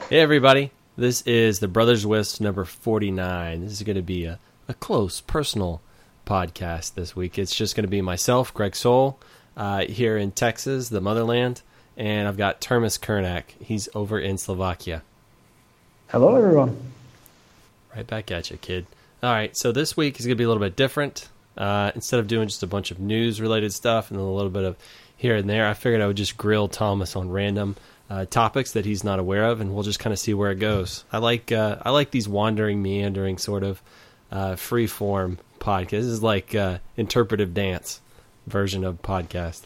Hey everybody, this is the Brothers Wisp number 49. This is going to be a close, personal podcast this week. It's just going to be myself, Greg Soul, here in Texas, the motherland, and I've got Termis Kernak. He's over in Slovakia. Hello everyone. Right back at you, kid. All right, so this week is going to be a little bit different. Instead of doing just a bunch of news-related stuff and then a little bit of here and there, I figured I would just grill Thomas on random topics that he's not aware of, and we'll just kind of see where it goes. I like these wandering, meandering sort of free-form podcasts. This is like interpretive dance version of podcast.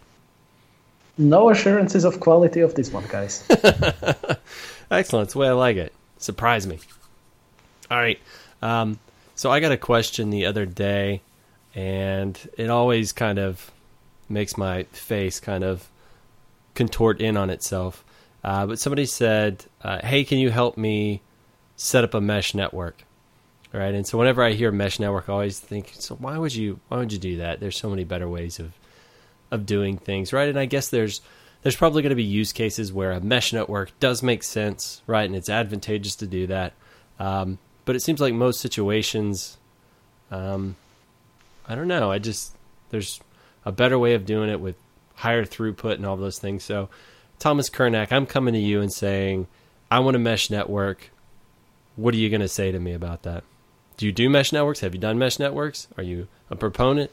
No assurances of quality of this one, guys. Excellent. That's the way I like it. Surprise me. All right. So I got a question the other day, and it always kind of makes my face kind of contort in on itself. But somebody said, hey, can you help me set up a mesh network? All right. And so whenever I hear mesh network, I always think, so why would you do that? There's so many better ways of doing things, right? And I guess there's probably going to be use cases where a mesh network does make sense, right? And it's advantageous to do that. But it seems like most situations, I don't know. There's a better way of doing it with higher throughput and all those things. So Thomas Kernak, I'm coming to you and saying, I want a mesh network. What are you going to say to me about that? Do you do mesh networks? Have you done mesh networks? Are you a proponent?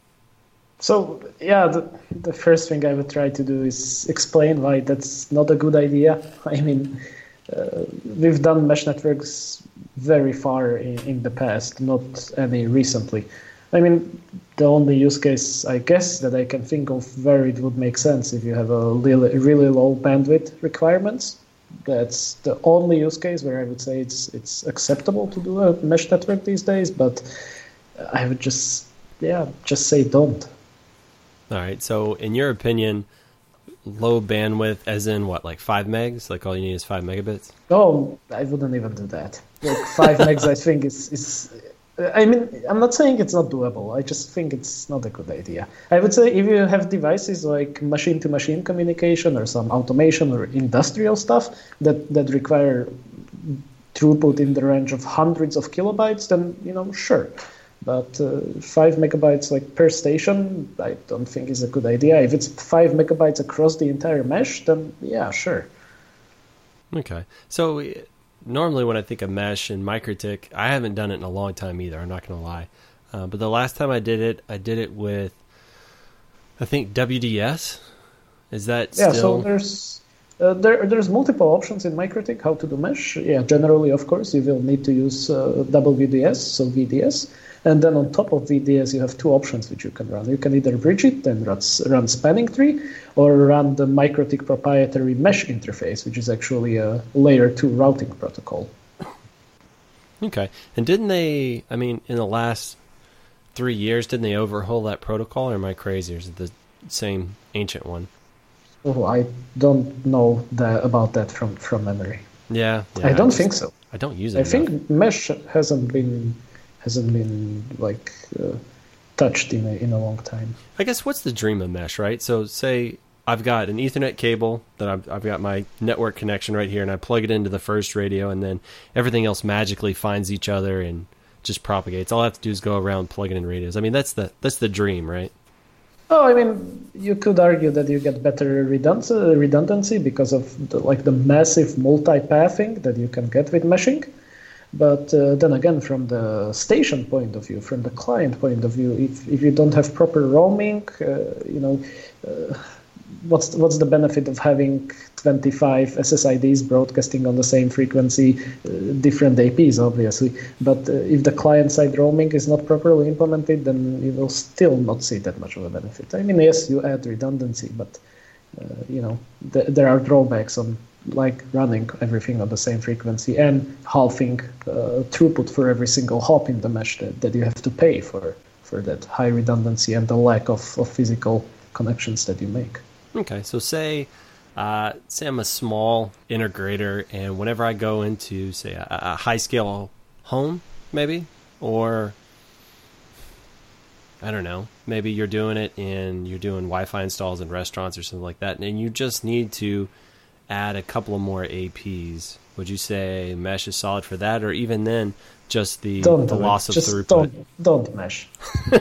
So, yeah, the first thing I would try to do is explain why that's not a good idea. I mean, we've done mesh networks very far in the past, not any recently. I mean, the only use case, I guess, that I can think of where it would make sense if you have a really low bandwidth requirements. That's the only use case where I would say it's acceptable to do a mesh network these days, but I would just say don't. All right. So in your opinion, low bandwidth as in what, like 5 megs? Like all you need is 5 megabits? Oh, I wouldn't even do that. Like 5 megs, I think is. I mean, I'm not saying it's not doable. I just think it's not a good idea. I would say if you have devices like machine-to-machine communication or some automation or industrial stuff that require throughput in the range of hundreds of kilobytes, then, sure. But 5 megabytes like per station, I don't think is a good idea. If it's 5 megabytes across the entire mesh, then yeah, sure. Okay. So normally when I think of mesh and MikroTik, I haven't done it in a long time either, I'm not going to lie. But the last time I did it with, I think, WDS. Is that still... Yeah, so there's multiple options in MikroTik how to do mesh. Yeah, generally, of course, you will need to use WDS, so VDS. And then on top of VDS, you have two options which you can run. You can either bridge it and run spanning tree, or run the MikroTik proprietary mesh interface, which is actually a layer 2 routing protocol. Okay. And didn't they, I mean, in the last 3 years, didn't they overhaul that protocol, or am I crazy, or is it the same ancient one? Oh, I don't know about that from memory. Yeah. I don't think so. I don't use it I enough. think mesh hasn't been like touched in a long time. I guess what's the dream of mesh, right? So say I've got an Ethernet cable that I've got my network connection right here, and I plug it into the first radio, and then everything else magically finds each other and just propagates. All I have to do is go around plugging in radios. I mean, that's the dream, right? Oh, I mean, you could argue that you get better redundancy because of the massive multi-pathing that you can get with meshing. But then again, from the station point of view, from the client point of view, if you don't have proper roaming, what's the benefit of having 25 SSIDs broadcasting on the same frequency, different APs, obviously. But if the client-side roaming is not properly implemented, then you will still not see that much of a benefit. I mean, yes, you add redundancy, but there are drawbacks on like running everything on the same frequency and halving throughput for every single hop in the mesh that you have to pay for that high redundancy and the lack of physical connections that you make. Okay, so say I'm a small integrator, and whenever I go into, say, a high-scale home, maybe, or I don't know, maybe you're doing Wi-Fi installs in restaurants or something like that, and you just need to add a couple of more APs, would you say mesh is solid for that, or even then, just the loss of throughput? Don't mesh.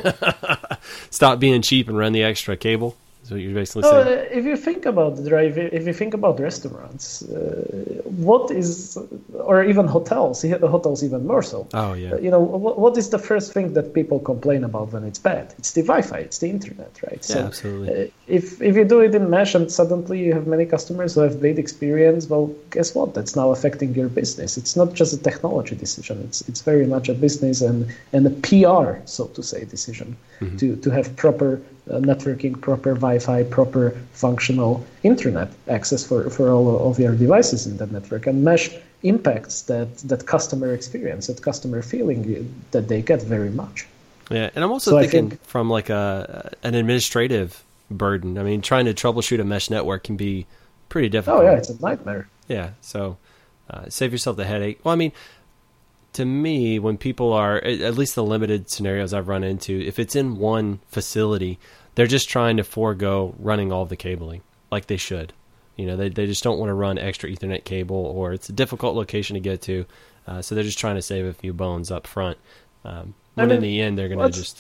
Stop being cheap and run the extra cable. Is what you're basically saying. If you think about it, right? If you think about restaurants, what is, or even hotels even more so. Oh yeah. What is the first thing that people complain about when it's bad? It's the Wi-Fi, it's the internet, right? Yeah, absolutely. If you do it in mesh and suddenly you have many customers who have great experience, well, guess what? That's now affecting your business. It's not just a technology decision. It's very much a business and a PR, so to say, decision to have proper networking, proper Wi-Fi, proper functional internet access for all of your devices in that network. And mesh impacts that customer experience, that customer feeling that they get very much. Yeah, and I'm also thinking from like an administrative burden. I mean, trying to troubleshoot a mesh network can be pretty difficult. Oh yeah, it's a nightmare. Yeah, so save yourself the headache. Well, I mean, to me, when people are, at least the limited scenarios I've run into, if it's in one facility, they're just trying to forego running all of the cabling like they should. They just don't want to run extra Ethernet cable, or it's a difficult location to get to. So they're just trying to save a few bones up front. When in the end, they're going to just...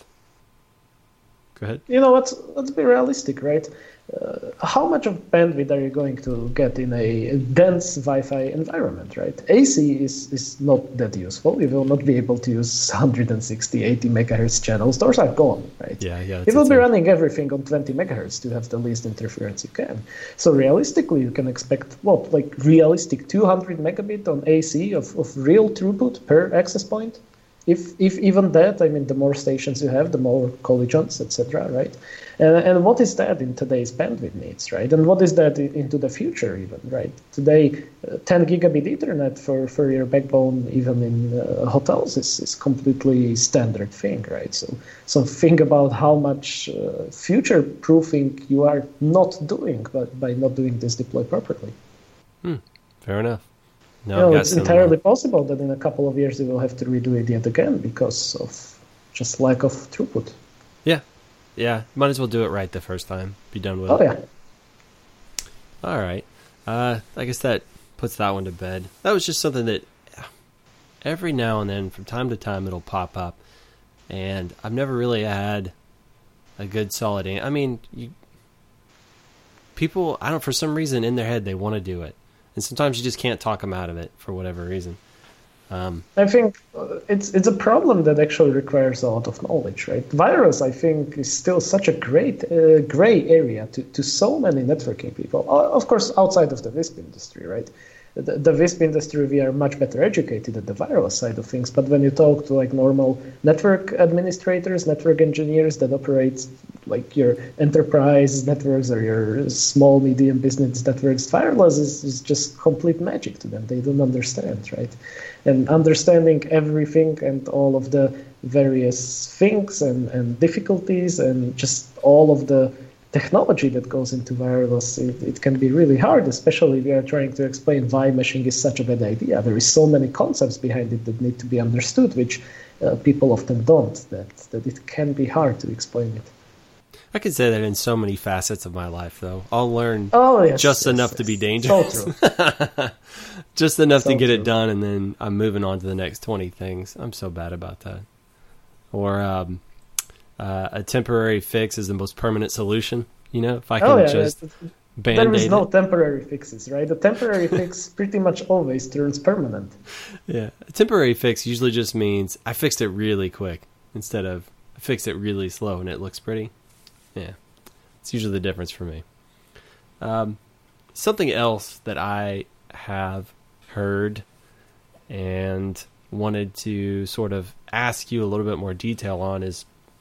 Go ahead. Let's be realistic, right? How much of bandwidth are you going to get in a dense Wi-Fi environment, right? AC is not that useful. You will not be able to use 160, 80 megahertz channels. Those are gone, right? Yeah. You will be running everything on 20 megahertz to have the least interference you can. So realistically, you can expect realistic 200 megabit on AC of real throughput per access point. If even that, I mean, the more stations you have, the more collisions, etc., right? And what is that in today's bandwidth needs, right? And what is that into the future even, right? Today, 10 gigabit Ethernet for your backbone, even in hotels, is completely standard thing, right? So think about how much future proofing you are not doing by not doing this deploy properly. Fair enough. No, it's entirely possible that in a couple of years they will have to redo it yet again because of just lack of throughput. Yeah. Might as well do it right the first time. Be done with it. Oh, yeah. All right. I guess that puts that one to bed. That was just something that every now and then, from time to time, it'll pop up. And I've never really had a good solid answer. I mean, people, for some reason in their head, they want to do it. And sometimes you just can't talk them out of it for whatever reason. I think it's a problem that actually requires a lot of knowledge, right? Wireless, I think, is still such a great gray area to so many networking people. Of course, outside of the WISP industry, right? The WISP industry, we are much better educated at the wireless side of things. But when you talk to like normal network administrators, network engineers that operate like your enterprise networks or your small, medium business networks, wireless is just complete magic to them. They don't understand, right? And understanding everything and all of the various things and difficulties and just all of the technology that goes into wireless, it can be really hard, especially if we are trying to explain why meshing is such a bad idea. There is so many concepts behind it that need to be understood, which people often don't, that it can be hard to explain it. I can say that in so many facets of my life, though. I'll learn just enough to be dangerous. So true. Just enough to get it done, and then I'm moving on to the next 20 things. I'm so bad about that. Or a temporary fix is the most permanent solution. If I can just Band-Aid. There is no temporary fixes, right? The temporary fix pretty much always turns permanent. Yeah. A temporary fix usually just means I fixed it really quick instead of I fixed it really slow and it looks pretty. Yeah. It's usually the difference for me. Something else that I have heard and wanted to sort of ask you a little bit more detail on is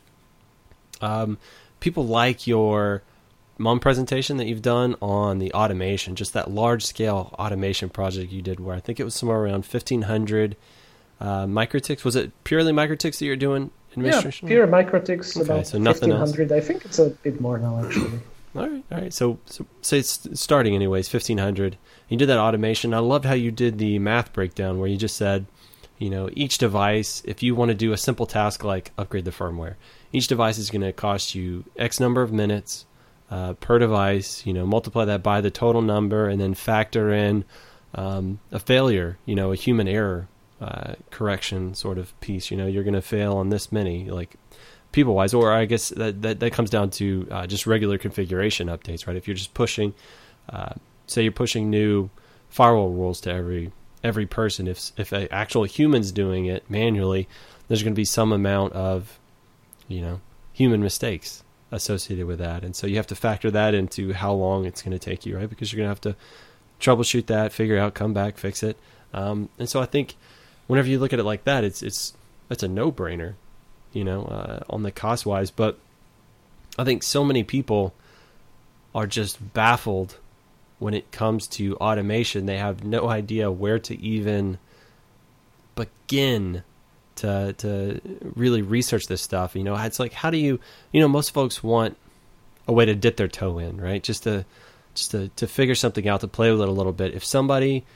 people like your MUM presentation that you've done on the automation, just that large-scale automation project you did where I think it was somewhere around 1,500 microticks. Was it purely microticks that you're doing administration? Yeah, pure microticks, okay, about so nothing 1,500. I think it's a bit more now, actually. All right. So it's starting anyways, 1,500. You did that automation. I loved how you did the math breakdown where you just said, each device, if you want to do a simple task like upgrade the firmware, each device is going to cost you X number of minutes per device, multiply that by the total number, and then factor in a failure, a human error correction sort of piece. You're going to fail on this many, like people-wise, or I guess that comes down to just regular configuration updates, right? If you're just pushing, say you're pushing new firewall rules to every person, if an actual human's doing it manually, there's going to be some amount of, human mistakes associated with that. And so you have to factor that into how long it's going to take you, right? Because you're going to have to troubleshoot that, figure out, come back, fix it. And so I think whenever you look at it like that, it's a no-brainer, on the cost-wise. But I think so many people are just baffled when it comes to automation. They have no idea where to even begin to really research this stuff. It's like, how do you, most folks want a way to dip their toe in, right? Just to figure something out, to play with it a little bit. If somebody,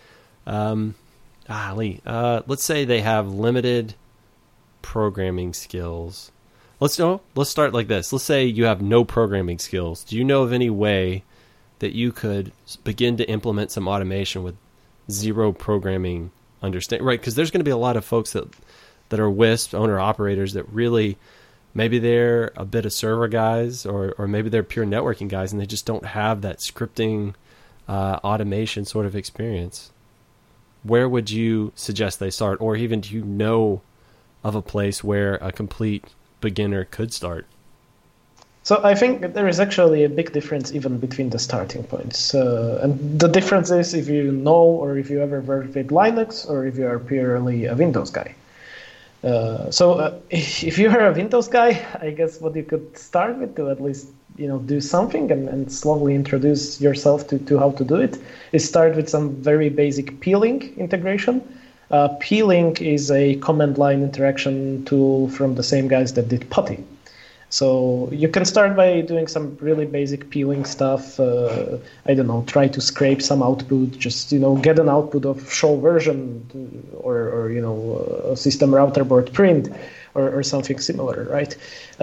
let's say they have limited programming skills. Let's start like this. Let's say you have no programming skills. Do you know of any way that you could begin to implement some automation with zero programming understanding? Right, because there's going to be a lot of folks that are WISP owner-operators that really, maybe they're a bit of server guys, or maybe they're pure networking guys, and they just don't have that scripting automation sort of experience. Where would you suggest they start? Or even, do you know of a place where a complete beginner could start? So I think there is actually a big difference even between the starting points. And the difference is if you know, or if you ever worked with Linux, or if you are purely a Windows guy. If you are a Windows guy, I guess what you could start with to at least do something and slowly introduce yourself to how to do it is start with some very basic peeling integration. Peeling is a command line interaction tool from the same guys that did PuTTY. So you can start by doing some really basic peeling stuff. Try to scrape some output, just, get an output of show version or a system router board print or something similar, right?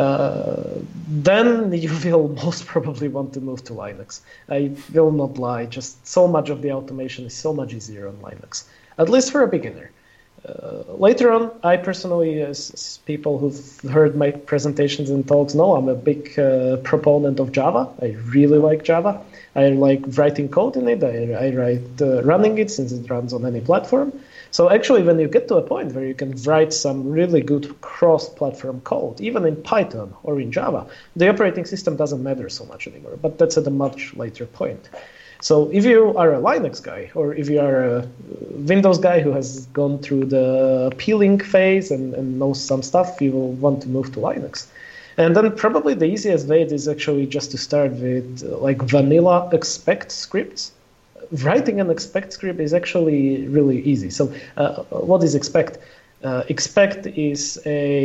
Then you will most probably want to move to Linux. I will not lie, just so much of the automation is so much easier on Linux, at least for a beginner. Later on, I personally, as people who've heard my presentations and talks know, I'm a big proponent of Java. I really like Java. I like writing code in it. I like running it since it runs on any platform. So actually, when you get to a point where you can write some really good cross-platform code, even in Python or in Java, the operating system doesn't matter so much anymore. But that's at a much later point. So if you are a Linux guy, or if you are a Windows guy who has gone through the peeling phase and knows some stuff, you will want to move to Linux. And then probably the easiest way is actually just to start with like vanilla expect scripts. Writing an expect script is actually really easy. So what is expect? Expect is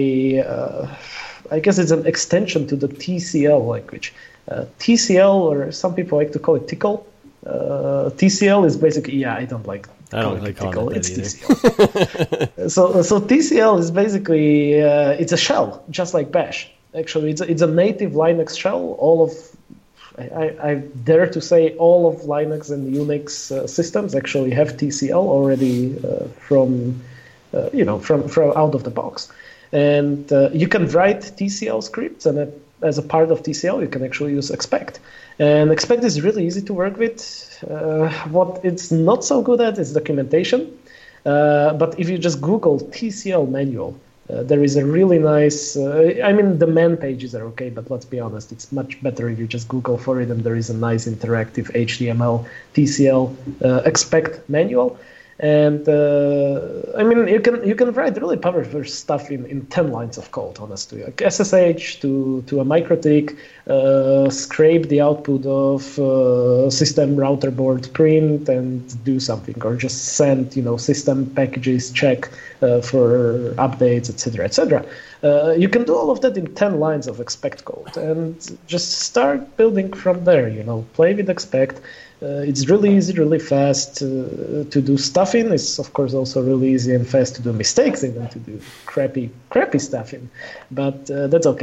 I guess it's an extension to the TCL language. TCL, or some people like to call it Tickle. TCL is basically, I don't like calling it Tickle. It's TCL. so TCL is basically it's a shell, just like Bash. Actually, it's a native Linux shell. I dare to say all of Linux and Unix systems actually have TCL already from out of the box, and you can write TCL scripts, and as a part of TCL, you can actually use expect. And expect is really easy to work with. What it's not so good at is documentation. But if you just Google TCL manual, there is a really nice, the man pages are okay, but let's be honest, it's much better if you just Google for it, and there is a nice interactive HTML TCL expect manual. And you can write really powerful stuff in 10 lines of code, honestly. Like SSH to a MikroTik, scrape the output of system router board print and do something, or just send system packages check for updates, etc., etc. You can do all of that in 10 lines of expect code and just start building from there. Play with expect. It's really easy, really fast to do stuff in. It's, of course, also really easy and fast to do mistakes in and to do crappy stuff in. But that's okay.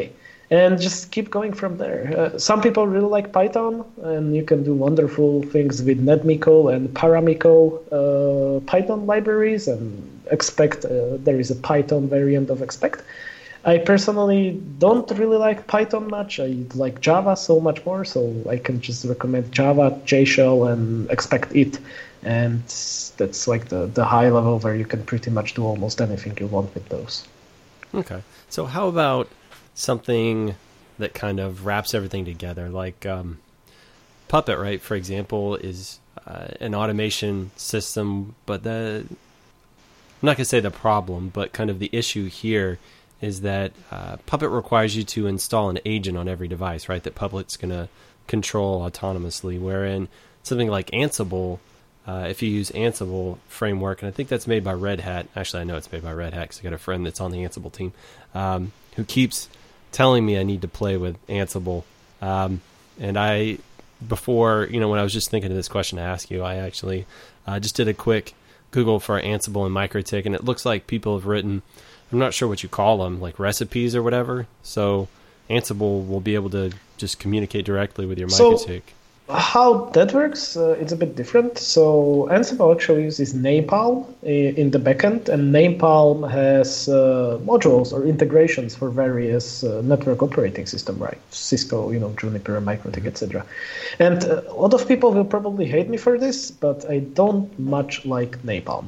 and just keep going from there. Some people really like Python, and you can do wonderful things with NetMiko and Paramiko Python libraries, and expect there is a Python variant of expect. I personally don't really like Python much. I like Java so much more, so I can just recommend Java, JShell, and expect it. And that's like the high level where you can pretty much do almost anything you want with those. Okay. So how about something that kind of wraps everything together? Like Puppet, right, for example, is an automation system, but I'm not going to say the problem, but kind of the issue here is that Puppet requires you to install an agent on every device, right, that Puppet's going to control autonomously, wherein something like Ansible, if you use Ansible framework, and I think that's made by Red Hat. Actually, I know it's made by Red Hat because I got a friend that's on the Ansible team who keeps telling me I need to play with Ansible. And before, when I was just thinking of this question to ask you, I actually just did a quick Google for Ansible and MikroTik, and it looks like people have written, I'm not sure what you call them, like recipes or whatever. So Ansible will be able to just communicate directly with your MikroTik. How that works, it's a bit different. So Ansible actually uses Napalm in the backend, and Napalm has modules or integrations for various network operating system, right? Cisco, Juniper, MikroTik, etc. And a lot of people will probably hate me for this, but I don't much like Napalm.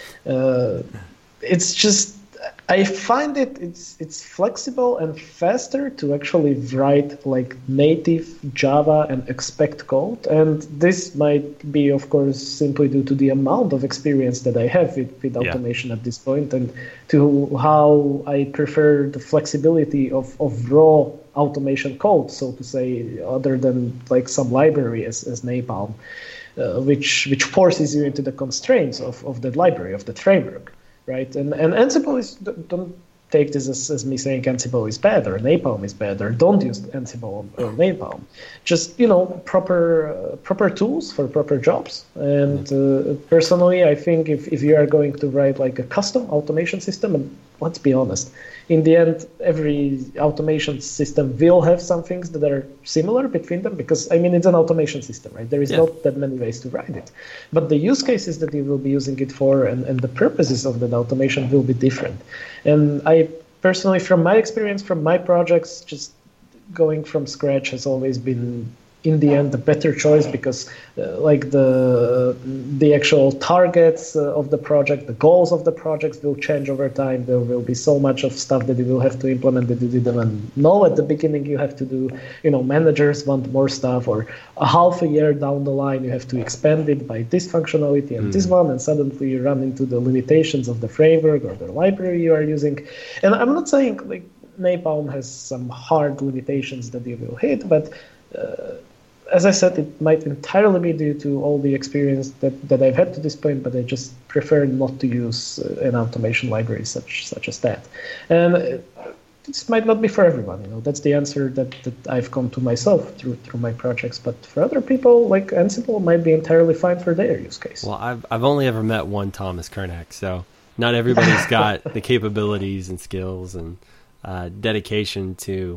It's just, I find it's flexible and faster to actually write like native Java and expect code, and this might be, of course, simply due to the amount of experience that I have with automation at this point, and to how I prefer the flexibility of raw automation code, so to say, other than like some library as Napalm, which forces you into the constraints of that library, of that framework. Right, and Ansible is, don't take this as me saying Ansible is bad or Napalm is bad, or don't use Ansible or Napalm. Just proper tools for proper jobs. And personally, I think if you are going to write like a custom automation system, and let's be honest, in the end, every automation system will have some things that are similar between them, because it's an automation system, right? There is not that many ways to write it, but the use cases that you will be using it for and the purposes of that automation will be different. And I personally, from my experience, from my projects, just going from scratch has always been, in the end, the better choice, because like the actual targets of the project, the goals of the projects will change over time. There will be so much of stuff that you will have to implement that you didn't know at the beginning you have to do. Managers want more stuff, or a half a year down the line you have to expand it by this functionality and this one, and suddenly you run into the limitations of the framework or the library you are using. And I'm not saying like Napalm has some hard limitations that you will hit, but as I said, it might entirely be due to all the experience that I've had to this point, but I just prefer not to use an automation library such as that. And this might not be for everyone. That's the answer that I've come to myself through my projects. But for other people, like Ansible might be entirely fine for their use case. Well, I've only ever met one Thomas Kernack, so not everybody's got the capabilities and skills and dedication to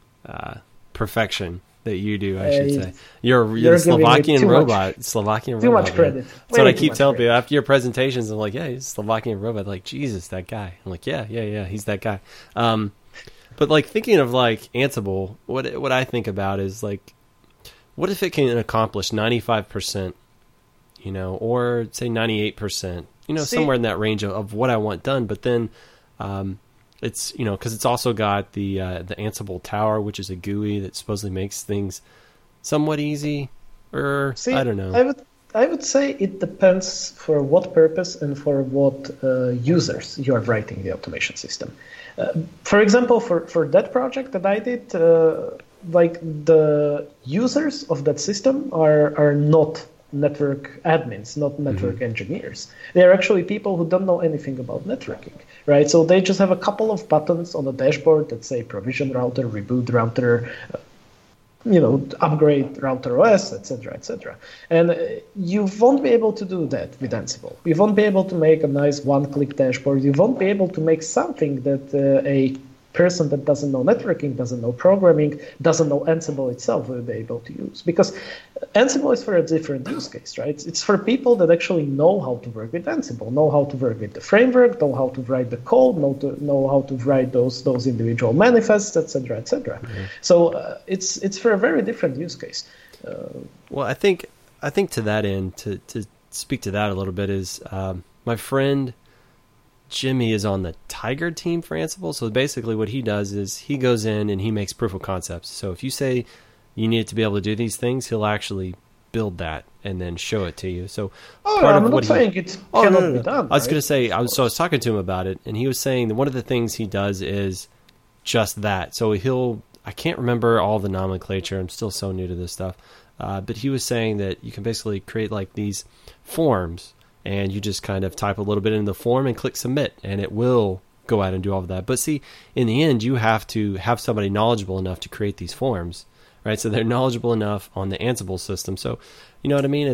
perfection that you do, I should say. You're a Slovakian robot. Slovakian too robot. Much credit. That's what I keep telling people after your presentations. I'm like, yeah, he's a Slovakian robot. Like, Jesus, that guy. I'm like, yeah, he's that guy. But like thinking of like Ansible, what I think about is like, what if it can accomplish 95%, or say 98%, somewhere in that range of what I want done. But then, it's because it's also got the Ansible Tower, which is a GUI that supposedly makes things somewhat easy. I don't know. I would say it depends for what purpose and for what users you are writing the automation system. For example, for that project that I did, like the users of that system are not network admins, not network engineers. They are actually people who don't know anything about networking, right? So they just have a couple of buttons on the dashboard that say provision router, reboot router, upgrade router OS, etc., etc. And you won't be able to do that with Ansible. You won't be able to make a nice one-click dashboard. You won't be able to make something that a person that doesn't know networking, doesn't know programming, doesn't know Ansible itself will be able to use. Because Ansible is for a different use case, right? It's for people that actually know how to work with Ansible, know how to work with the framework, know how to write the code, know how to write those individual manifests, etc., etc. Mm-hmm. So it's for a very different use case. Well, I think to that end, to speak to that a little bit, is my friend Jimmy is on the Tiger team for Ansible. So basically what he does is he goes in and he makes proof of concepts. So if you say you need to be able to do these things, he'll actually build that and then show it to you. So I'm not saying it cannot be done. I was going to say, I was talking to him about it, and he was saying that one of the things he does is just that. So I can't remember all the nomenclature. I'm still so new to this stuff. But he was saying that you can basically create like these forms, and you just kind of type a little bit in the form and click submit, and it will go out and do all of that. But see, in the end, you have to have somebody knowledgeable enough to create these forms, right? So they're knowledgeable enough on the Ansible system. So, you know what I mean?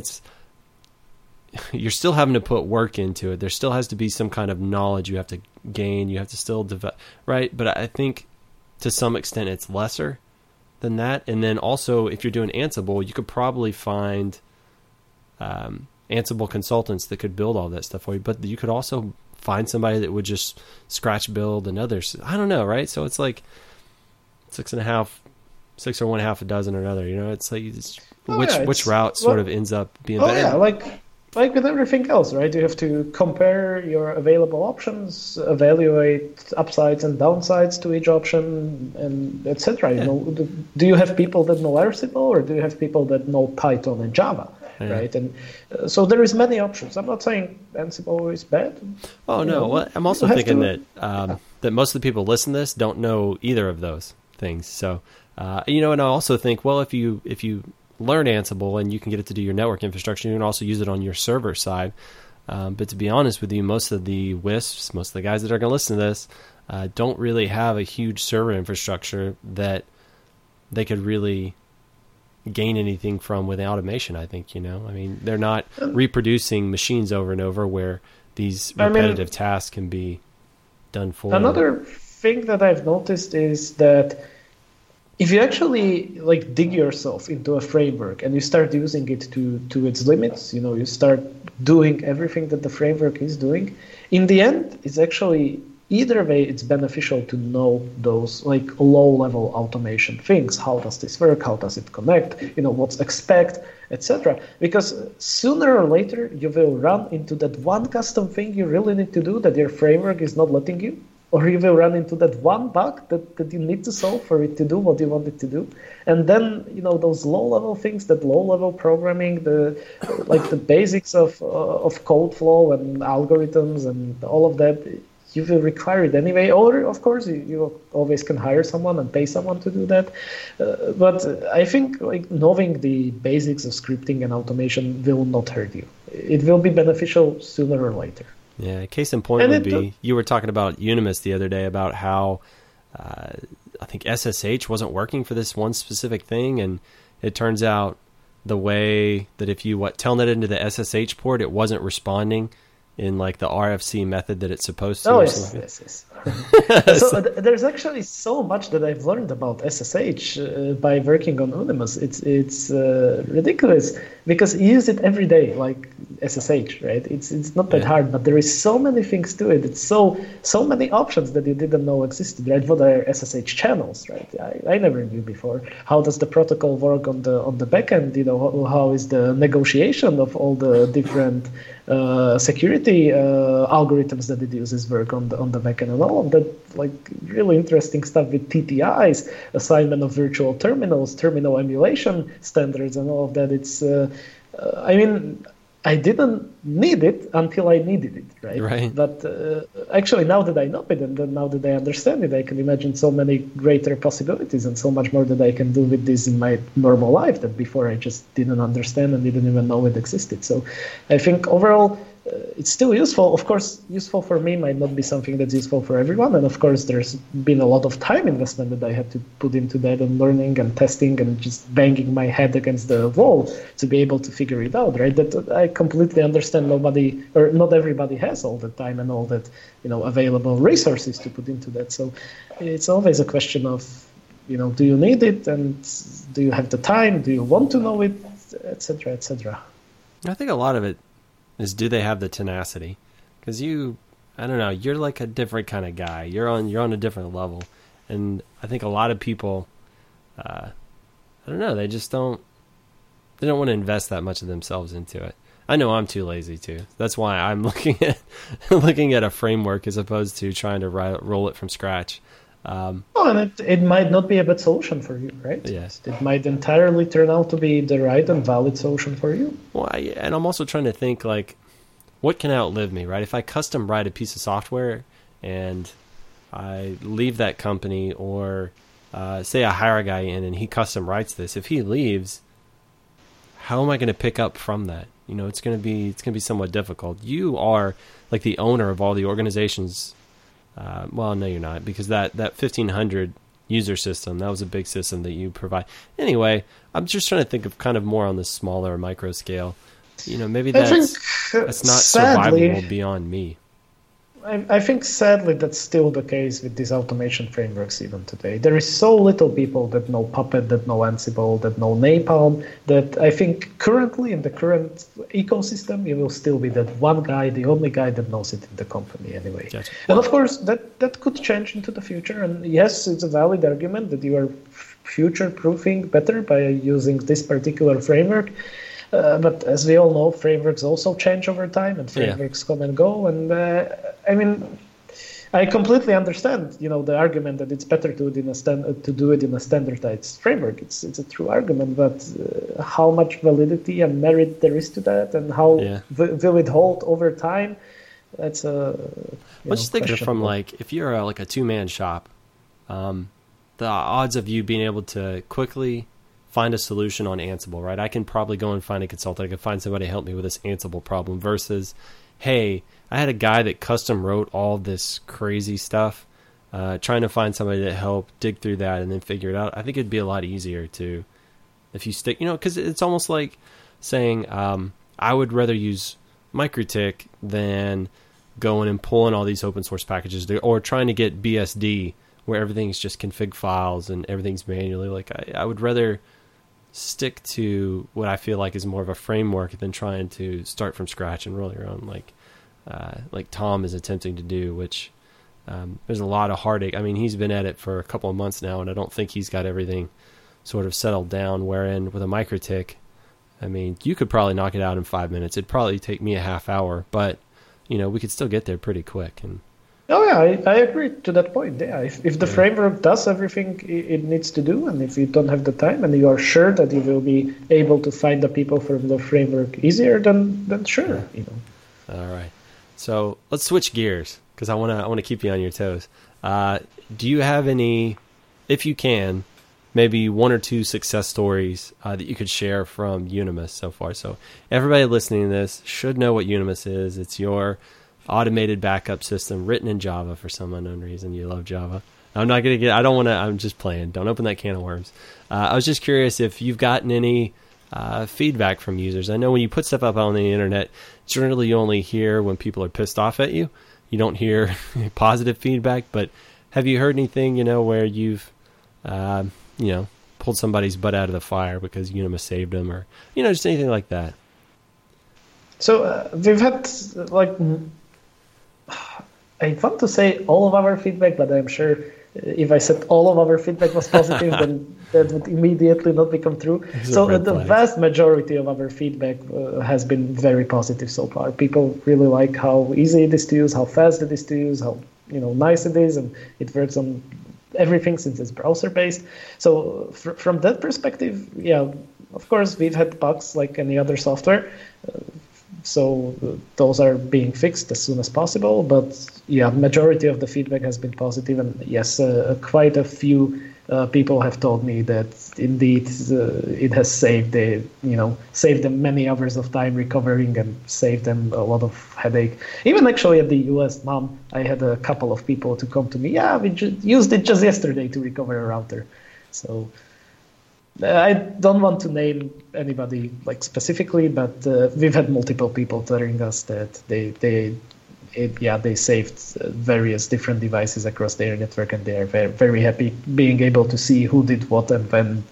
You're still having to put work into it. There still has to be some kind of knowledge you have to gain. You have to still develop, right? But I think to some extent it's lesser than that. And then also, if you're doing Ansible, you could probably find Ansible consultants that could build all that stuff for you. But you could also find somebody that would just scratch build another. I don't know, right? So it's like 6 or 1/2 a dozen or another. You know, it's like which route sort of ends up being better. Yeah, like with everything else, right? You have to compare your available options, evaluate upsides and downsides to each option, and etc. You know, do you have people that know Ansible, or do you have people that know Python and Java, right? And so there is many options. I'm not saying Ansible is bad. Oh no, well, I'm also thinking that most of the people listening to this don't know either of those things. So and I also think, well, if you learn Ansible and you can get it to do your network infrastructure, you can also use it on your server side. But to be honest with you, most of the WISPs, most of the guys that are going to listen to this, don't really have a huge server infrastructure that they could really gain anything from with automation, I think, I mean, they're not reproducing machines over and over where these repetitive tasks can be done for. Another thing that I've noticed is that if you actually dig yourself into a framework and you start using it to its limits, you start doing everything that the framework is doing, in the end, it's actually either way, it's beneficial to know those low-level automation things. How does this work? How does it connect? What's expect, etc. Because sooner or later, you will run into that one custom thing you really need to do that your framework is not letting you. Or you will run into that one bug that you need to solve for it to do what you want it to do. And then, those low-level things, that low-level programming, the basics of code flow and algorithms and all of that, you will require it anyway. Or, of course, you always can hire someone and pay someone to do that. But I think knowing the basics of scripting and automation will not hurt you. It will be beneficial sooner or later. Yeah, case in point would be, you were talking about Unimus the other day about how I think SSH wasn't working for this one specific thing, and it turns out the way that if you telnet into the SSH port, it wasn't responding in the RFC method that it's supposed to. Oh, yes. So there's actually so much that I've learned about SSH by working on Unimus. It's ridiculous because you use it every day, like SSH, right? It's not that hard, but there is so many things to it. It's so many options that you didn't know existed, right? What are SSH channels, right? I never knew before. How does the protocol work on the back end? How is the negotiation of all the different security algorithms that it uses work on the back end, and all of that really interesting stuff with TTIs, assignment of virtual terminals, terminal emulation standards, and all of that. It's I didn't need it until I needed it, right? But actually, now that I know it and now that I understand it, I can imagine so many greater possibilities and so much more that I can do with this in my normal life that before I just didn't understand and didn't even know it existed. So I think overall, it's still useful. Of course, useful for me might not be something that's useful for everyone. And of course, there's been a lot of time investment that I had to put into that and learning and testing and just banging my head against the wall to be able to figure it out, right? That I completely understand nobody or not everybody has all the time and all that, available resources to put into that. So it's always a question of, do you need it and do you have the time? Do you want to know it, etc., etc. I think a lot of it is, do they have the tenacity? Because I don't know, you're like a different kind of guy. You're on a different level, and I think a lot of people, I don't know, they don't want to invest that much of themselves into it. I know I'm too lazy too. That's why I'm looking at a framework as opposed to trying to roll it from scratch. And it might not be a bad solution for you, right? Yes. It might entirely turn out to be the right and valid solution for you. Well, and I'm also trying to think, like, what can outlive me, right? If I custom write a piece of software and I leave that company, or say I hire a guy in and he custom writes this, if he leaves, how am I going to pick up from that? It's going to be somewhat difficult. You are like the owner of all the organizations. Well, no, you're not, because that 1,500 user system, that was a big system that you provide. Anyway, I'm just trying to think of kind of more on the smaller micro scale. Maybe that's not survivable beyond me. I think sadly that's still the case with these automation frameworks even today. There is so little people that know Puppet, that know Ansible, that know Napalm, that I think currently in the current ecosystem, you will still be that one guy, the only guy that knows it in the company anyway. Gotcha. And of course, that could change into the future. And yes, it's a valid argument that you are future-proofing better by using this particular framework. But as we all know, frameworks also change over time, and frameworks come and go. And I completely understand, the argument that it's better to do it in a standardized framework. It's a true argument, but how much validity and merit there is to that, and how will it hold over time? That's a. Let's think of it from if you're a 2-man shop, the odds of you being able to quickly find a solution on Ansible, right? I can probably go and find a consultant. I can find somebody to help me with this Ansible problem versus, hey, I had a guy that custom wrote all this crazy stuff, trying to find somebody to help dig through that and then figure it out. I think it'd be a lot easier to, if you stick, because it's almost like saying, I would rather use MikroTik than going and pulling all these open source packages or trying to get BSD where everything's just config files and everything's manually. I would rather stick to what I feel like is more of a framework than trying to start from scratch and roll your own, like Tom is attempting to do, which there's a lot of heartache. I mean, he's been at it for a couple of months now, and I don't think he's got everything sort of settled down, wherein with a MikroTik, I mean, you could probably knock it out in 5 minutes. It'd probably take me a half hour, but, we could still get there pretty quick. And oh yeah, I agree to that point. Yeah, if the framework does everything it needs to do, and if you don't have the time, and you are sure that you will be able to find the people from the framework easier, then sure. All right. So let's switch gears because I want to keep you on your toes. Do you have any, if you can, maybe 1 or 2 success stories that you could share from Unimus so far? So everybody listening to this should know what Unimus is. It's your automated backup system written in Java for some unknown reason. You love Java. I'm not going to I'm just playing. Don't open that can of worms. I was just curious if you've gotten any feedback from users. I know when you put stuff up on the internet, generally you only hear when people are pissed off at you. You don't hear positive feedback, but have you heard anything, where you've, pulled somebody's butt out of the fire because Unimus saved them, or, just anything like that? So we've had, I want to say all of our feedback, but I'm sure if I said all of our feedback was positive, then that would immediately not become true. So the vast majority of our feedback has been very positive so far. People really like how easy it is to use, how fast it is to use, how nice it is, and it works on everything since it's browser-based. So from that perspective, yeah, of course, we've had bugs like any other software. So those are being fixed as soon as possible. But yeah, majority of the feedback has been positive, and yes, quite a few people have told me that indeed it has saved saved them many hours of time recovering and saved them a lot of headache. Even actually at the US Mom, I had a couple of people to come to me. Yeah, we used it just yesterday to recover a router. So I don't want to name anybody like specifically, but we've had multiple people telling us that they saved various different devices across their network, and they are very, very happy being able to see who did what and when,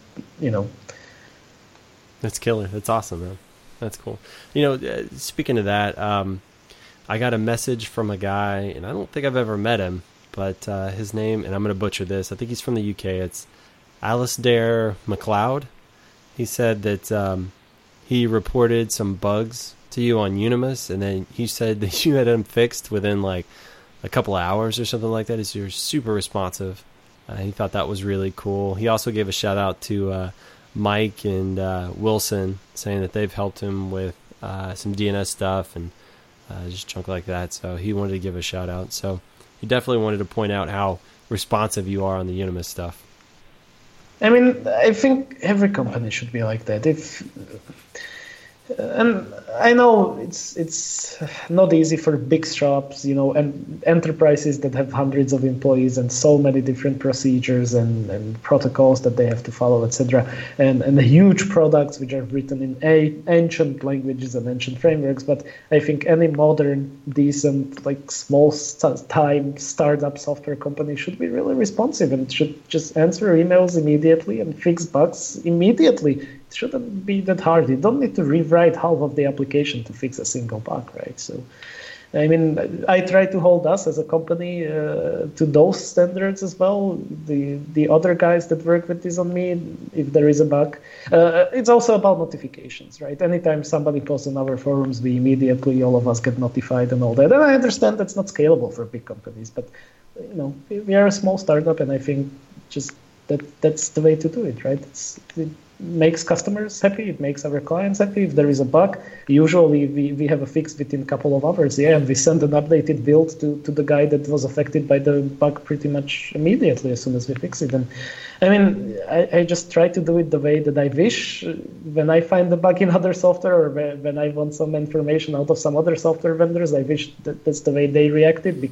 That's killer. That's awesome, man. That's cool. Speaking of that, I got a message from a guy, and I don't think I've ever met him, but his name, and I'm going to butcher this, I think he's from the UK. It's Alasdair MacLeod. He said that he reported some bugs to you on Unimus, and then he said that you had them fixed within like a couple of hours or something like that. You're super responsive. He thought that was really cool. He also gave a shout out to Mike and Wilson, saying that they've helped him with some DNS stuff and just junk like that. So he wanted to give a shout out. So he definitely wanted to point out how responsive you are on the Unimus stuff. I mean, I think every company should be like that. And I know it's not easy for big shops, and enterprises that have hundreds of employees and so many different procedures and protocols that they have to follow, etc. And the huge products which are written in ancient languages and ancient frameworks. But I think any modern, decent, like small-time startup software company should be really responsive and should just answer emails immediately and fix bugs immediately. It shouldn't be that hard. You don't need to rewrite half of the application to fix a single bug, right? So, I mean, I try to hold us as a company to those standards as well. The other guys that work with this on me, if there is a bug, it's also about notifications, right? Anytime somebody posts on our forums, we immediately, all of us get notified and all that. And I understand that's not scalable for big companies, but we are a small startup, and I think just that's the way to do it, right? It makes customers happy, it makes our clients happy. If there is a bug, usually we have a fix within a couple of hours, and we send an updated build to the guy that was affected by the bug pretty much immediately as soon as we fix it. And I mean, I just try to do it the way that I wish. When I find a bug in other software, or when I want some information out of some other software vendors, I wish that's the way they reacted,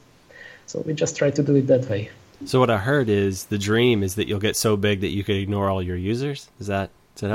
so we just try to do it that way. So what I heard is the dream is that you'll get so big that you could ignore all your users. Is that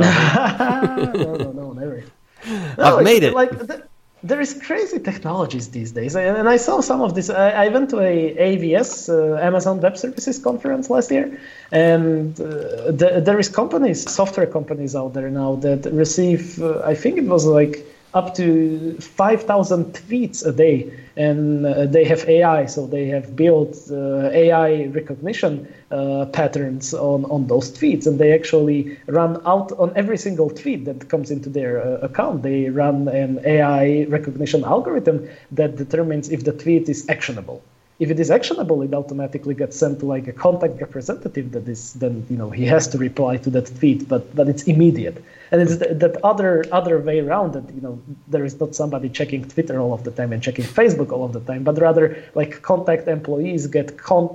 how it No, never. I've made it. There is crazy technologies these days, and I saw some of this. I went to a AWS, Amazon Web Services conference last year, and there is software companies out there now that receive, I think it was like up to 5,000 tweets a day, and they have AI, so they have built AI recognition patterns on those tweets, and they actually run out on every single tweet that comes into their account. They run an AI recognition algorithm that determines if the tweet is actionable. If it is actionable, it automatically gets sent to like a contact representative that is then, he has to reply to that tweet, but it's immediate. And it's that other way around that, there is not somebody checking Twitter all of the time and checking Facebook all of the time, but rather like contact employees get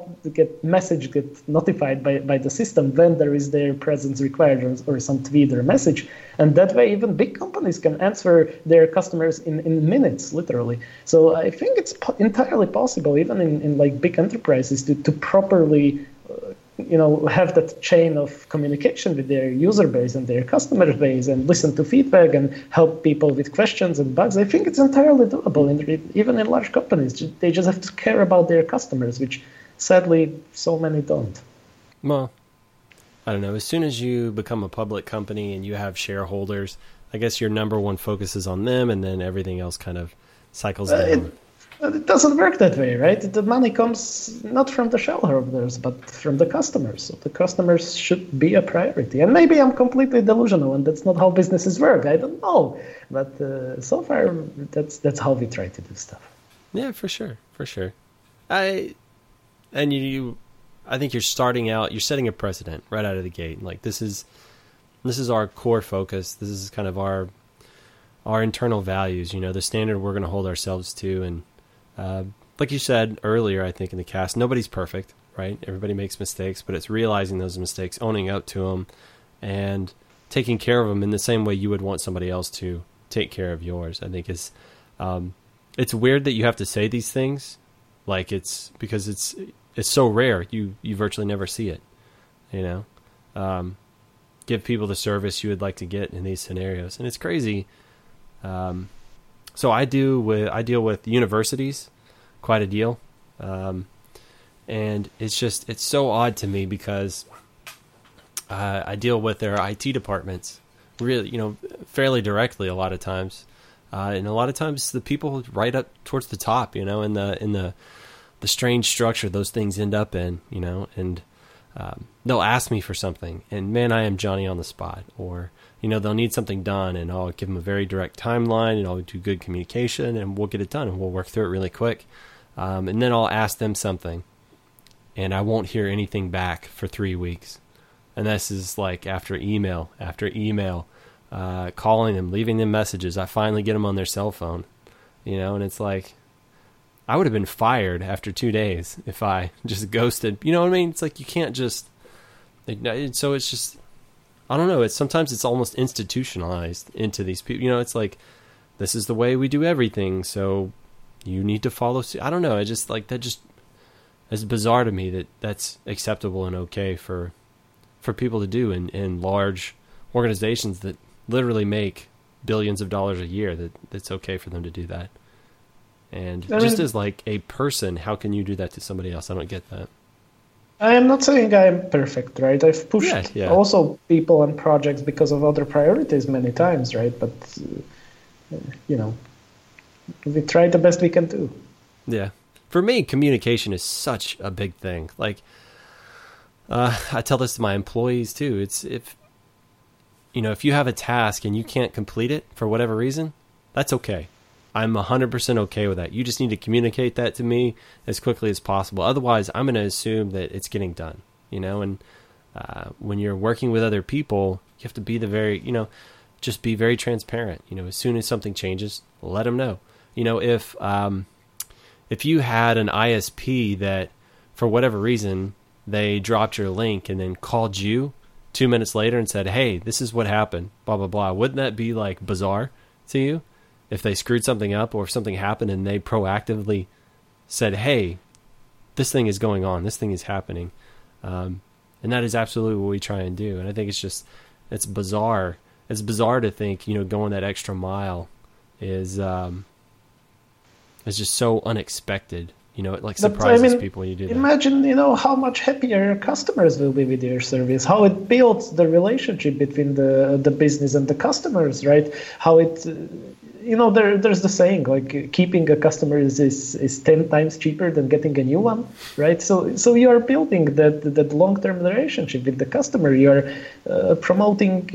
notified by the system when there is their presence required or some tweet or message. And that way, even big companies can answer their customers in minutes, literally. So I think it's entirely possible, even in like big enterprises, to properly have that chain of communication with their user base and their customer base and listen to feedback and help people with questions and bugs. I think it's entirely doable, even in large companies. They just have to care about their customers, which sadly so many don't. Well, I don't know. As soon as you become a public company and you have shareholders, I guess your number one focus is on them, and then everything else kind of cycles down. It doesn't work that way, right? The money comes not from the shareholders, but from the customers. So the customers should be a priority. And maybe I'm completely delusional, and that's not how businesses work. I don't know. But so far, that's how we try to do stuff. Yeah, for sure. I think you're starting out, you're setting a precedent right out of the gate. Like this is our core focus. This is kind of our internal values, the standard we're going to hold ourselves to. And like you said earlier, I think in the cast, nobody's perfect. right? Everybody makes mistakes, but it's realizing those mistakes, owning up to them, and taking care of them in the same way you would want somebody else to take care of yours. I think it's weird that you have to say these things, like it's because it's so rare. You virtually never see it, give people the service you would like to get in these scenarios. And it's crazy. So I deal with universities quite a deal. And it's so odd to me because I deal with their IT departments really, fairly directly a lot of times. And a lot of times the people right up towards the top, in the strange structure those things end up in, and they'll ask me for something, and man, I am Johnny on the spot. Or, they'll need something done, and I'll give them a very direct timeline, and I'll do good communication, and we'll get it done, and we'll work through it really quick. And then I'll ask them something, and I won't hear anything back for 3 weeks. And this is like after email, calling them, leaving them messages. I finally get them on their cell phone, and it's like, I would have been fired after 2 days if I just ghosted. You know what I mean? It's like you can't just. So it's just, I don't know. Sometimes it's almost institutionalized into these people. It's like, this is the way we do everything, so you need to follow suit. I don't know. I just like that. Just it's bizarre to me that that's acceptable and okay for people to do in large organizations that literally make billions of dollars a year. That's okay for them to do that. And just as like a person, how can you do that to somebody else? I don't get that. I am not saying I am perfect, right? I've pushed also people on projects because of other priorities many times, right? But, we try the best we can do. Yeah. For me, communication is such a big thing. Like, I tell this to my employees too. It's if you have a task and you can't complete it for whatever reason, that's okay. I'm 100% okay with that. You just need to communicate that to me as quickly as possible. Otherwise, I'm going to assume that it's getting done, and when you're working with other people, you have to be just be very transparent. As soon as something changes, let them know. If you had an ISP that for whatever reason, they dropped your link and then called you 2 minutes later and said, hey, this is what happened, blah, blah, blah. Wouldn't that be like bizarre to you? If they screwed something up or if something happened and they proactively said, hey, this thing is going on, this thing is happening. And that is absolutely what we try and do. And I think it's bizarre. It's bizarre to think, going that extra mile is just so unexpected. It like surprises people when you do that. Imagine, how much happier your customers will be with your service, how it builds the relationship between the business and the customers, right? How it... there's the saying, like keeping a customer is 10 times cheaper than getting a new one, right? So you are building that long-term relationship with the customer. You're promoting,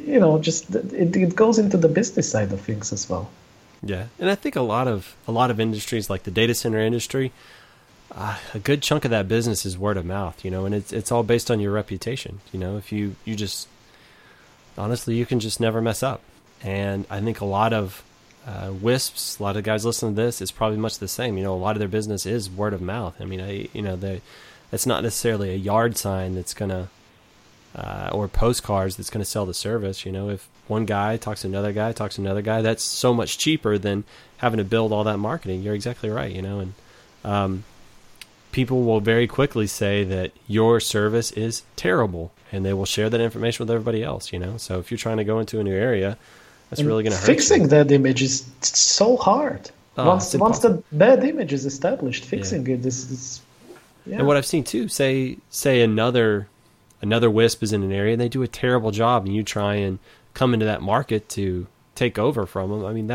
it goes into the business side of things as well. Yeah, and I think a lot of industries, like the data center industry, a good chunk of that business is word of mouth, and it's all based on your reputation. If you just honestly, you can just never mess up. And I think a lot of WISPs, a lot of guys listening to this, it's probably much the same. A lot of their business is word of mouth. I mean, it's not necessarily a yard sign that's gonna or postcards that's gonna sell the service. If one guy talks to another guy, that's so much cheaper than having to build all that marketing. You're exactly right. And people will very quickly say that your service is terrible, and they will share that information with everybody else. So if you're trying to go into a new area, that's really going to hurt you. Fixing that image is so hard. Once the bad image is established, fixing it is. Yeah. And what I've seen too, say another WISP is in an area and they do a terrible job, and you try and come into that market to take over from them. I mean,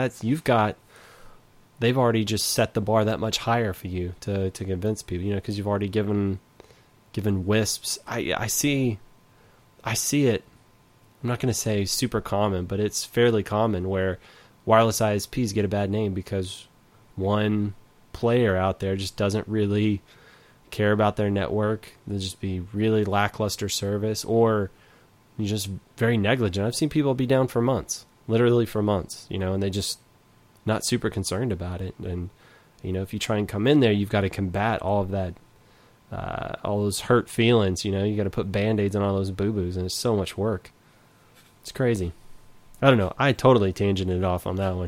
they've already just set the bar that much higher for you to convince people. Because you've already given WISPs. I see it. I'm not going to say super common, but it's fairly common where wireless ISPs get a bad name because one player out there just doesn't really care about their network. They'll just be really lackluster service, or you're just very negligent. I've seen people be down for months, literally for months, and they just not super concerned about it. And, if you try and come in there, you've got to combat all of that all those hurt feelings. You got to put Band-Aids on all those boo-boos, and it's so much work. It's crazy. I don't know. I totally tangented off on that one.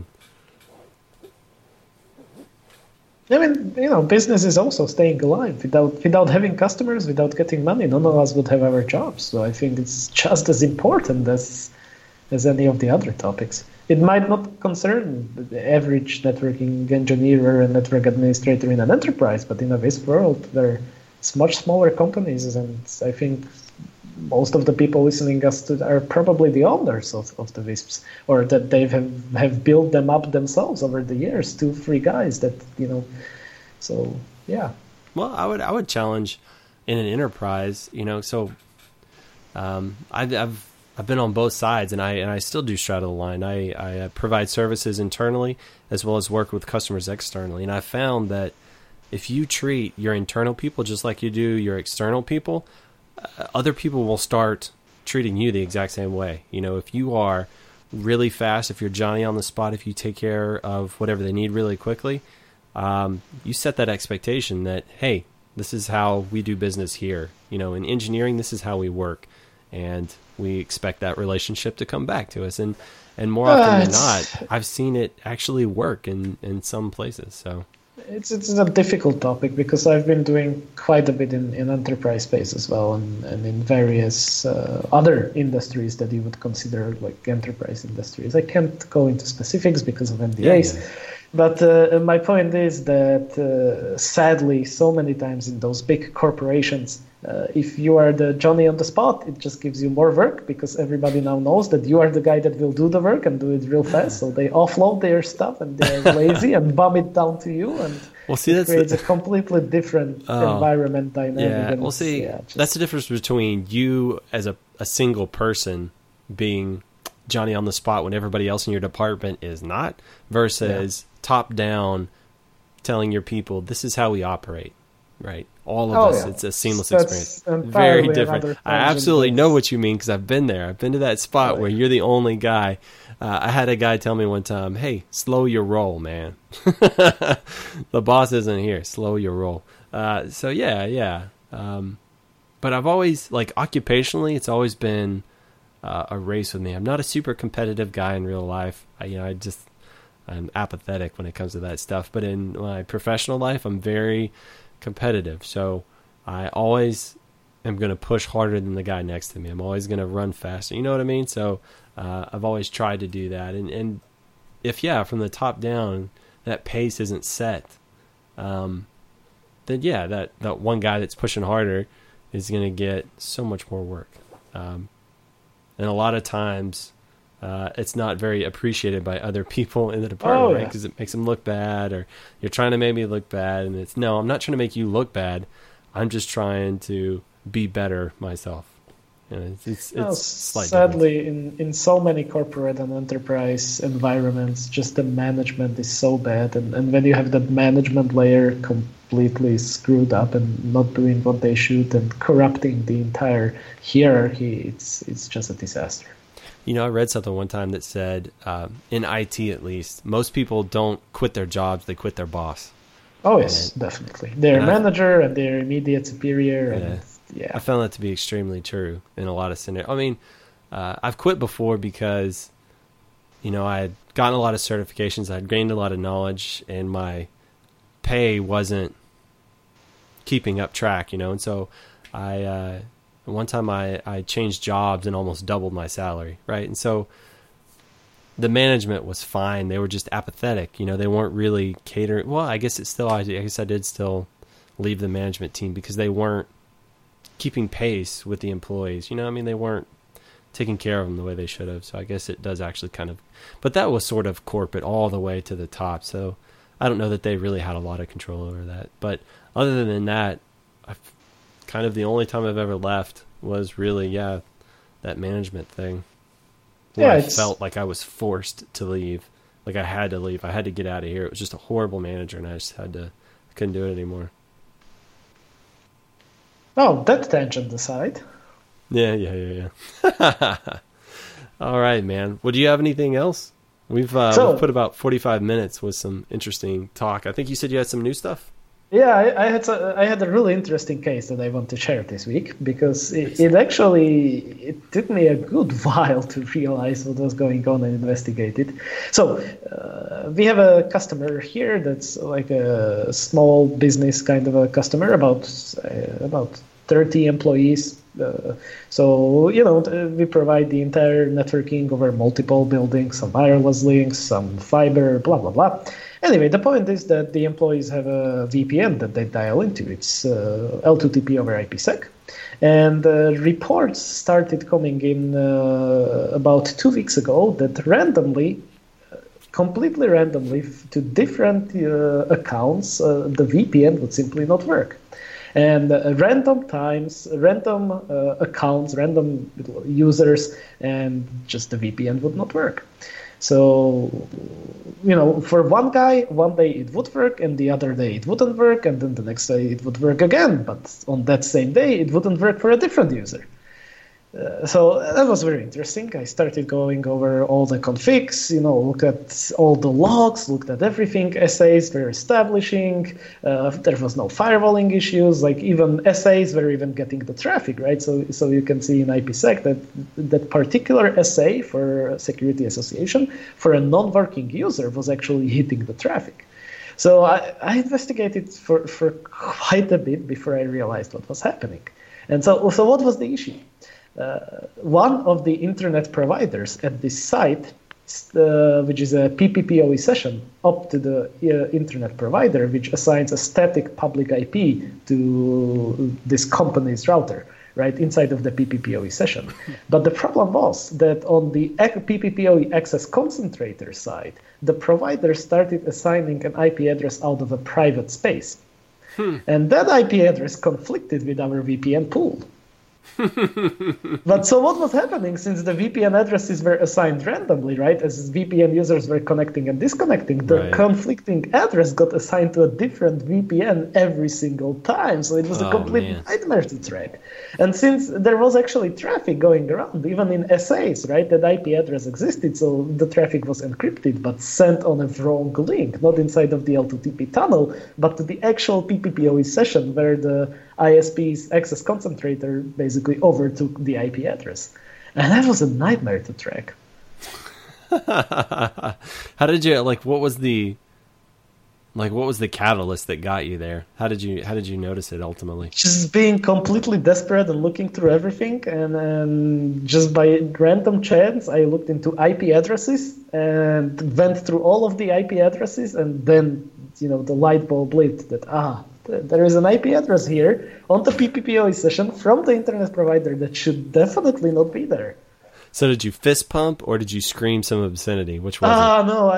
I mean, business is also staying alive. Without having customers, without getting money, none of us would have our jobs. So I think it's just as important as any of the other topics. It might not concern the average networking engineer or network administrator in an enterprise, but in a WISP world, where it's much smaller companies, and I think most of the people listening us to are probably the owners of the WISPs, or that they have built them up themselves over the years. 2-3 guys that So yeah. Well, I would challenge in an enterprise. So I've been on both sides, and I still do straddle the line. I provide services internally as well as work with customers externally, and I found that if you treat your internal people just like you do your external people, other people will start treating you the exact same way. If you are really fast, if you're Johnny on the spot, if you take care of whatever they need really quickly, you set that expectation that, hey, this is how we do business here. In engineering, this is how we work, and we expect that relationship to come back to us. And more often than not, I've seen it actually work in some places. So it's a difficult topic, because I've been doing quite a bit in enterprise space as well, and in various other industries that you would consider like enterprise industries. I can't go into specifics because of NDAs. Yeah. But my point is that sadly, so many times in those big corporations, if you are the Johnny on the spot, it just gives you more work, because everybody now knows that you are the guy that will do the work and do it real fast. So they offload their stuff, and they're lazy and bum it down to you. And it creates a completely different environment dynamic. Yeah. That's the difference between you as a single person being Johnny on the spot when everybody else in your department is not, versus top down telling your people, this is how we operate, right? All of us. Yeah. It's a seamless experience. Very different. I absolutely know what you mean, because I've been there. I've been to that spot where you're the only guy. I had a guy tell me one time, hey, slow your roll, man. The boss isn't here. Slow your roll. So yeah. But I've always, occupationally, it's always been a race with me. I'm not a super competitive guy in real life. I'm apathetic when it comes to that stuff. But in my professional life, I'm very competitive. So I always am going to push harder than the guy next to me. I'm always going to run faster. You know what I mean? So I've always tried to do that. And if, from the top down, that pace isn't set, then that one guy that's pushing harder is going to get so much more work. And a lot of times, it's not very appreciated by other people in the department, right? Because it makes them look bad, or you're trying to make me look bad. And no, I'm not trying to make you look bad. I'm just trying to be better myself. It's sadly, in so many corporate and enterprise environments, just the management is so bad. And when you have that management layer completely screwed up and not doing what they should and corrupting the entire hierarchy, it's just a disaster. I read something one time that said, in IT at least, most people don't quit their jobs, they quit their boss. Oh, yes, definitely. Their manager and their immediate superior. I found that to be extremely true in a lot of scenarios. I mean, I've quit before because, I had gotten a lot of certifications, I had gained a lot of knowledge, and my pay wasn't keeping up track, and so one time I changed jobs and almost doubled my salary, right? And so the management was fine. They were just apathetic. They weren't really catering. Well, I guess I did still leave the management team because they weren't keeping pace with the employees. They weren't taking care of them the way they should have. So I guess it does actually but that was sort of corporate all the way to the top. So I don't know that they really had a lot of control over that. But other than that, kind of the only time I've ever left was really, that management thing. Where I felt like I was forced to leave. Like I had to leave. I had to get out of here. It was just a horrible manager, and I just couldn't do it anymore. Oh, that tangent aside. Yeah. All right, man. Well, do you have anything else? We've put about 45 minutes with some interesting talk. I think you said you had some new stuff? Yeah, I had a really interesting case that I want to share this week because it took me a good while to realize what was going on and investigate it. So we have a customer here that's like a small business kind of a customer, about 30 employees. So we provide the entire networking over multiple buildings, some wireless links, some fiber, blah blah blah. Anyway, the point is that the employees have a VPN that they dial into. It's L2TP over IPsec. And reports started coming in about 2 weeks ago that completely randomly, to different accounts, the VPN would simply not work. And random times, random accounts, random users, and just the VPN would not work. So, for one guy, one day it would work, and the other day it wouldn't work, and then the next day it would work again. But on that same day, it wouldn't work for a different user. So that was very interesting. I started going over all the configs, looked at all the logs, looked at everything, SAs were establishing, there was no firewalling issues, like even SAs were even getting the traffic, right? So you can see in IPsec that particular SA for security association for a non-working user was actually hitting the traffic. So I investigated for quite a bit before I realized what was happening. And so what was the issue? One of the internet providers at this site, which is a PPPoE session up to the internet provider, which assigns a static public IP to this company's router, right, inside of the PPPoE session. But the problem was that on the PPPoE access concentrator side, the provider started assigning an IP address out of a private space. And that IP address conflicted with our VPN pool. But so what was happening, since the VPN addresses were assigned randomly, right, as VPN users were connecting and disconnecting, the conflicting address got assigned to a different VPN every single time. So it was a complete nightmare to track. And since there was actually traffic going around, even in SAs, right, that IP address existed, so the traffic was encrypted but sent on a wrong link, not inside of the L2TP tunnel, but to the actual PPPoE session where the ISP's access concentrator basically overtook the IP address. And that was a nightmare to track. How did you, what was the catalyst that got you there? How did you notice it ultimately? Just being completely desperate and looking through everything, and just by random chance, I looked into IP addresses and went through all of the IP addresses, and then, the light bulb lit that, there is an IP address here on the PPPoE session from the internet provider that should definitely not be there. So did you fist pump or did you scream some obscenity? Which was it? No,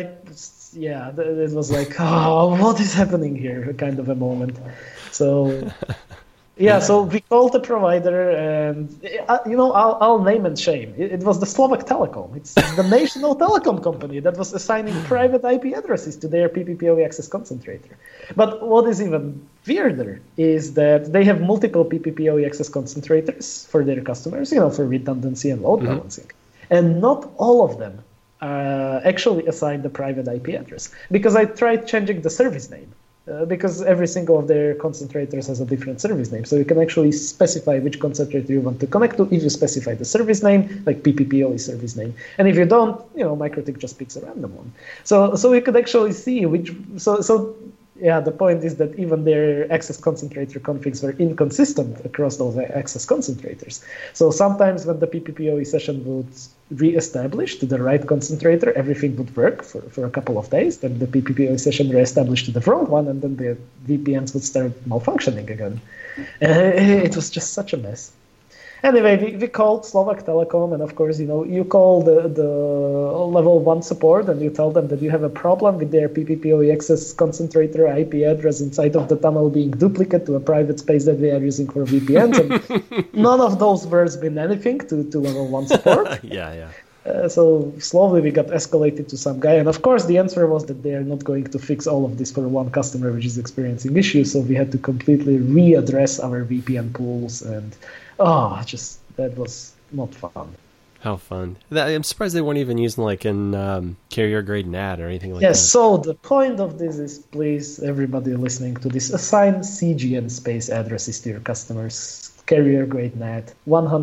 it was like, what is happening here? Kind of a moment. So, so we called the provider, and I'll name and shame. It was the Slovak Telecom. It's the national telecom company that was assigning private IP addresses to their PPPoE access concentrator. But what is even weirder is that they have multiple PPPoE access concentrators for their customers, for redundancy and load balancing. And not all of them actually assigned a private IP address, because I tried changing the service name. Because every single of their concentrators has a different service name. So you can actually specify which concentrator you want to connect to if you specify the service name, like PPPoE service name. And if you don't, MikroTik just picks a random one. So we could actually see which... the point is that even their access concentrator configs were inconsistent across those access concentrators. So sometimes when the PPPoE session would re-establish to the right concentrator, everything would work for a couple of days. Then the PPPoE session re-established to the wrong one, and then the VPNs would start malfunctioning again. It was just such a mess. Anyway, we called Slovak Telecom, and of course, you call the level 1 support, and you tell them that you have a problem with their PPPoE access concentrator IP address inside of the tunnel being duplicate to a private space that they are using for VPNs, and none of those words mean anything to level 1 support. Yeah. So slowly we got escalated to some guy, and of course the answer was that they are not going to fix all of this for one customer which is experiencing issues, so we had to completely readdress our VPN pools, and that was not fun. How fun. I'm surprised they weren't even using like an carrier grade NAT or anything like Yes, that. so the point of this is, please, everybody listening to this, assign CGN space addresses to your customers. Carrier grade NAT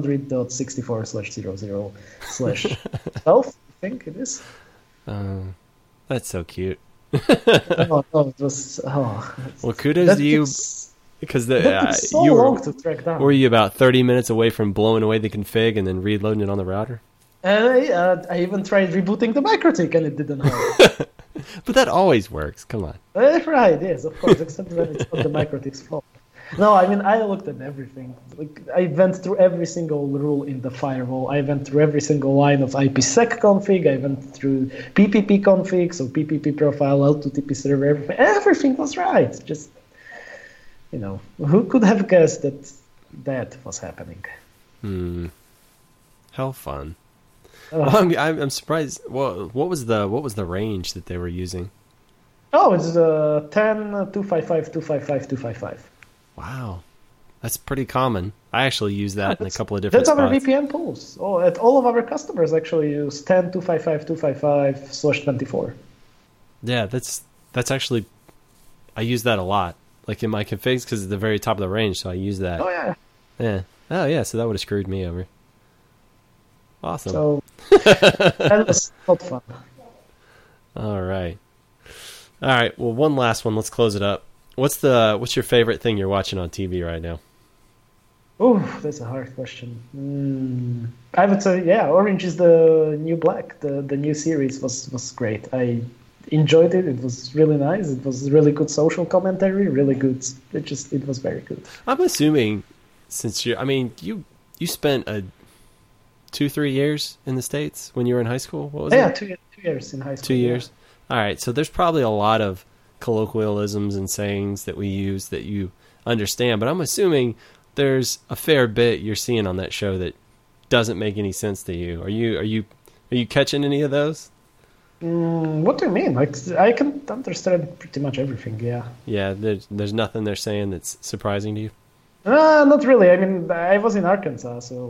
100.64/00/12, I think it is. That's so cute. No, it was. Well, kudos to you. Because so you long to track down. were you about 30 minutes away from blowing away the config and then reloading it on the router? I even tried rebooting the MikroTik and it didn't help. But that always works. Come on. Right, yes, of course, except when it's not the MikroTik's fault. No, I mean, I looked at everything. Like, I went through every single rule in the firewall. I went through every single line of IPsec config. I went through PPP config, so PPP profile, L2TP server, everything. Everything was right. Just, who could have guessed that was happening? How fun. Well, I'm surprised. Well, what was the range that they were using? Oh, it's 10, 255, 255, 255. Wow, that's pretty common. I actually use that in a couple of different spots. That's our VPN pools. All of our customers actually use 10, 255, 255/24. Yeah, that's actually, I use that a lot. Like in my configs, because it's the very top of the range, so I use that. Oh, yeah. Yeah. Oh, yeah, so that would have screwed me over. Awesome. So, that was not fun. All right. Well, one last one. Let's close it up. What's your favorite thing you're watching on TV right now? Oh, that's a hard question. I would say, Orange is the New Black. The new series was great. I enjoyed it. It was really nice. It was really good social commentary. Really good. It was very good. I'm assuming, since you spent 2-3 years in the States when you were in high school. What was it? Yeah, 2 years in high school. 2 years. Yeah. All right. So there's probably a lot of colloquialisms and sayings that we use that you understand, but I'm assuming there's a fair bit you're seeing on that show that doesn't make any sense to you. Are you catching any of those? What do you mean? Like, I can understand pretty much everything. Yeah. Yeah. There's nothing they're saying that's surprising to you. Not really. I mean, I was in Arkansas, so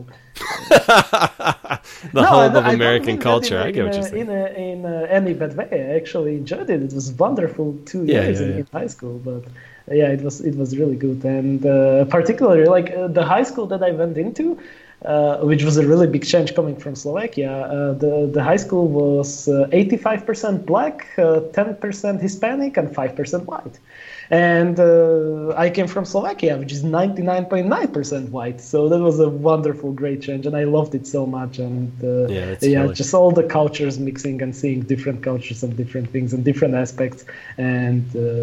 the hub of American culture. I get what you're saying. In any bad way, I actually enjoyed it. It was wonderful 2 years in high school, but it was really good, and particularly like the high school that I went into, which was a really big change coming from Slovakia. The high school was 85% black, 10% Hispanic, and 5% white. And I came from Slovakia, which is 99.9% white. So that was a wonderful, great change, and I loved it so much. And just all the cultures mixing and seeing different cultures and different things and different aspects. And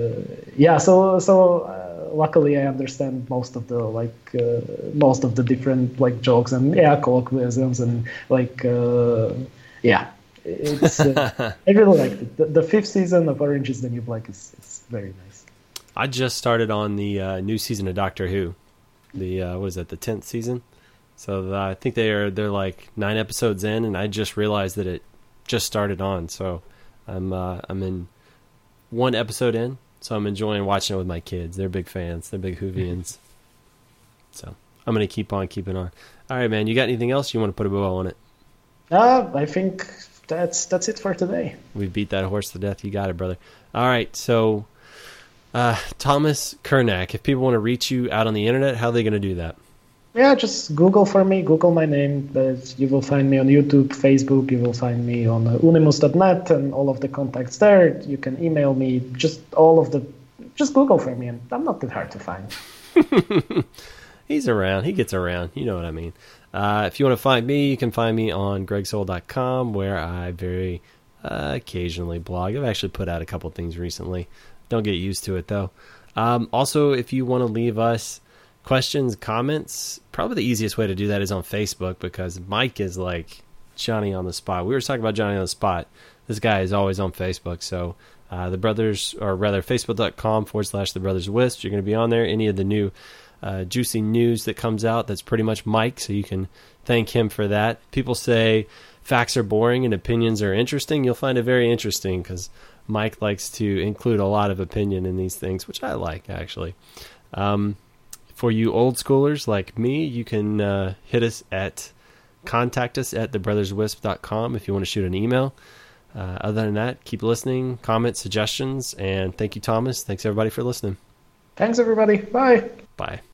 so luckily I understand most of the different like jokes and colloquialisms and it's I really liked it. The 5th season of Orange is the New Black is very nice. I just started on the new season of Doctor Who. The the 10th season? So I think they're like 9 episodes in, and I just realized that it just started on. So I'm in 1 episode in, so I'm enjoying watching it with my kids. They're big fans. They're big Whovians. So I'm gonna keep on keeping on. All right, man. You got anything else you want to put a bow on it? I think that's it for today. We beat that horse to death. You got it, brother. All right, so. Thomas Curnack, if people want to reach you out on the internet, how are they going to do that? Yeah, just Google for me, Google my name. You will find me on YouTube, Facebook. You will find me on unimus.net and all of the contacts there. You can email me, just Google for me, and I'm not that hard to find. He's around. He gets around. You know what I mean. If you want to find me, you can find me on gregsoul.com, where I very occasionally blog. I've actually put out a couple things recently. Don't get used to it, though. Also, if you want to leave us questions, comments, probably the easiest way to do that is on Facebook, because Mike is like Johnny on the spot. We were talking about Johnny on the spot. This guy is always on Facebook. So the brothers, or rather facebook.com/the Brothers Wisp. You're going to be on there. Any of the new juicy news that comes out, that's pretty much Mike, so you can thank him for that. People say facts are boring and opinions are interesting. You'll find it very interesting, because Mike likes to include a lot of opinion in these things, which I like, actually. For you old schoolers like me, you can hit us at contact us at thebrotherswisp.com if you want to shoot an email. Other than that, keep listening, comments, suggestions, and thank you, Thomas. Thanks, everybody, for listening. Thanks, everybody. Bye. Bye.